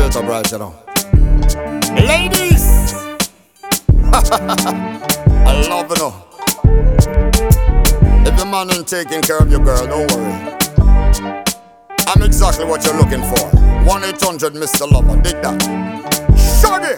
better bright, you know. Ladies, I love you know. If the man ain't taking care of your girl, don't worry. I'm exactly what you're looking for. 1-800 Mr. Lover, dig that. Shaggy!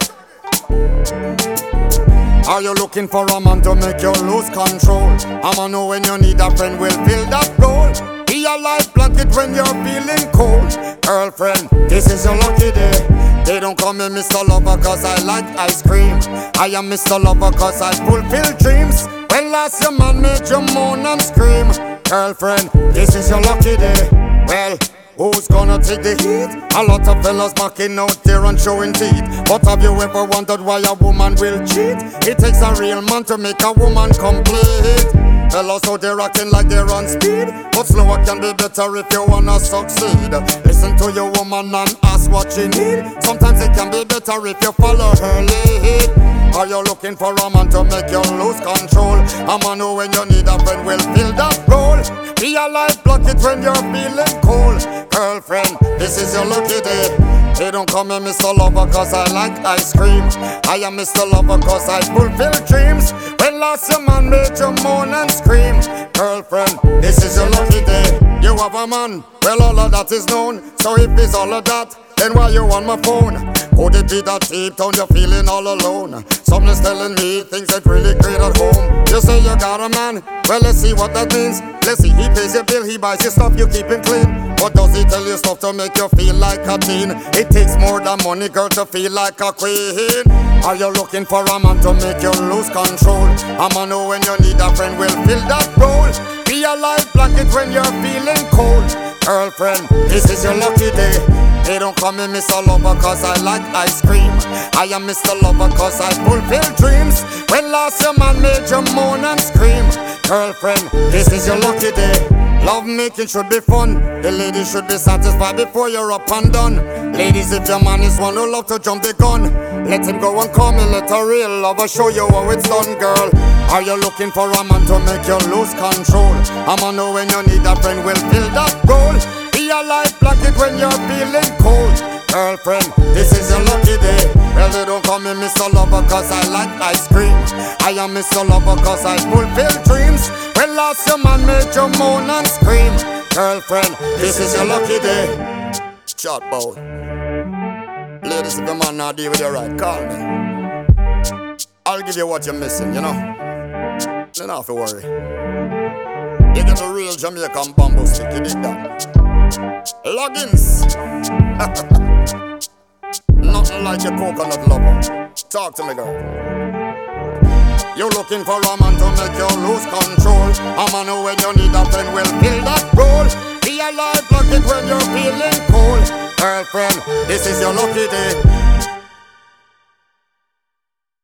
Are you looking for a man to make you lose control? I'ma know when you need a friend will fill that role. Be a life blanket when you're feeling cold. Girlfriend, this is your lucky day. They don't call me Mr. Lover cause I like ice cream. I am Mr. Lover cause I fulfill dreams. When last your man made you moan and scream. Girlfriend, this is your lucky day. Well, who's gonna take the heat? A lot of fellas backing out there and showing teeth. But have you ever wondered why a woman will cheat? It takes a real man to make a woman complete. Fellas out there acting like they're on speed, but slower can be better if you wanna succeed. Listen to your woman and ask what she need. Sometimes it can be better if you follow her lead. Are you looking for a man to make you lose control? A man who when you need a friend will fill that role. Be a life blanket when you're feeling cold. Girlfriend, this is your lucky day. They don't call me Mr. Lover cause I like ice cream. I am Mr. Lover cause I fulfill dreams. When last your man made you moan and scream. Girlfriend, this is your lucky day. You have a man, well all of that is known. So if it's all of that, then why you on my phone? Could it be that deep down you're feeling all alone? Someone's telling me things ain't really great at home. You say you got a man, well let's see what that means. Let's see, he pays your bill, he buys your stuff, you keep him clean. But does he tell you stuff to make you feel like a teen? It takes more than money, girl, to feel like a queen. Are you looking for a man to make you lose control? A man who when you need a friend will fill that role. Be a life blanket when you're feeling cold. Girlfriend, this is your lucky day. They don't call me Mr. Lover cause I like ice cream. I am Mr. Lover cause I fulfill dreams. When last your man made you moan and scream. Girlfriend, this is your lucky day. Love making should be fun. The ladies should be satisfied before you're up and done. Ladies, if your man is one who love to jump the gun, let him go and call me, let a real lover show you how it's done, girl. Are you looking for a man to make you lose control? A man who when you need a friend will fill that role. Be a life blanket when you're feeling cold. Girlfriend, this is your lucky day. Well, they don't call me Mr. Lover cause I like ice cream. I am Mr. Lover cause I fulfill dreams. When last your man made you moan and scream. Girlfriend, this is your lucky day. Chat bout. Ladies, if your man not deal with you right, call me. I'll give you what you're missing, you know. You don't have to worry. You get a real Jamaican bamboo stick, you dig that? Loggins. Nothing like your coconut lover. Talk to me, girl. You're looking for a man to make you lose control. A man who when you need a friend will fill that role. Be a life blanket when you're feeling cold. Girlfriend, this is your lucky day.